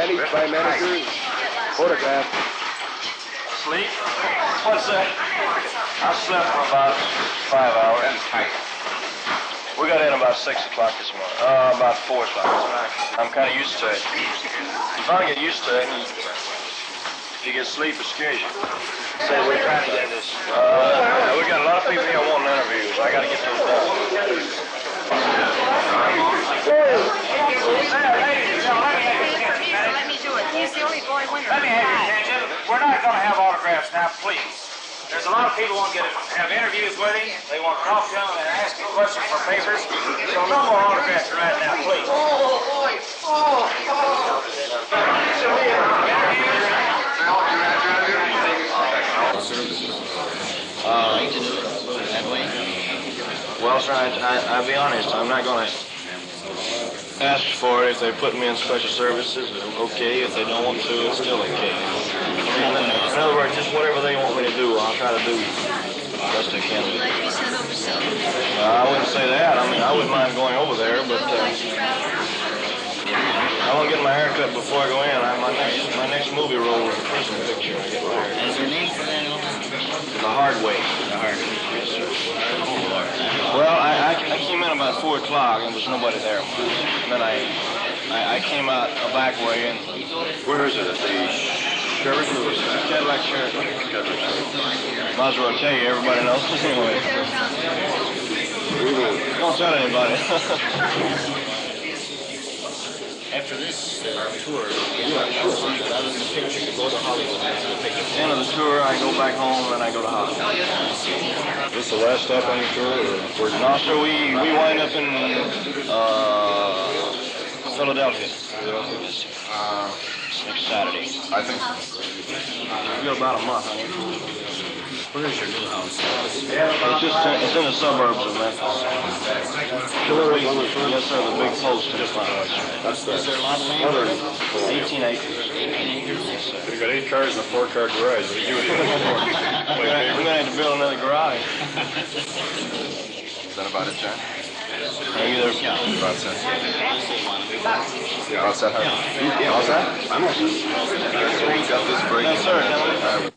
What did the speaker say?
Manny, by manager, photograph. Sleep? What's that? I slept for about 5 hours. We got in about 6 o'clock this morning. About 4 o'clock. I'm kind of used to it. You finally get used to it. If you get sleep, it scares you. So we're trying to get this. We got a lot of people here wanting interviews. I got to get those done. Let me do it. He's the only boy winner. Let me have your attention. We're not going to have autographs now, please. There's a lot of people who want to have interviews with him. They want to talk to him and ask him questions for papers. So no more autographs right now, please. Well, sir, I'll be honest. I'm not going to ask for it. If they put me in special services, okay. If they don't want to, it's still okay. In other words, just whatever they want me to do, I'll try to do the best I can. I wouldn't say that. I mean, I wouldn't mind going over there, but I want to get my hair cut before I go in. My next movie role is a prison picture. I get my hair cut. Is your name for that? The Hard Way. The Hard Way. Yes, sir. Well, I came in about 4 o'clock and there was nobody there. And then I came out a back way and... Where is it? At the Sheriff or Cadillac Sheriff. Might as well tell you, everybody knows anyway. Don't tell anybody. After this tour, other than the picture, you go to Hollywood after the picture. At the end of the tour, I go back home and I go to Hollywood. Is this the last stop on your tour? Or No, sir, we wind up in Philadelphia. Next Saturday. I think We got about a month on it. Where is your new house? It's in the suburbs of Memphis. Yes, sir, the big post in front of us. Is there a lot of land? 18 acres. 18 acres? Yes, sir. you got 8 cars and a 4-car garage. What do you do? We're going to have to build another garage. Is that about it, John? Either. About set. Yeah, all set, huh? Yeah, all set? I'm all set. Got this break. Yes, sir.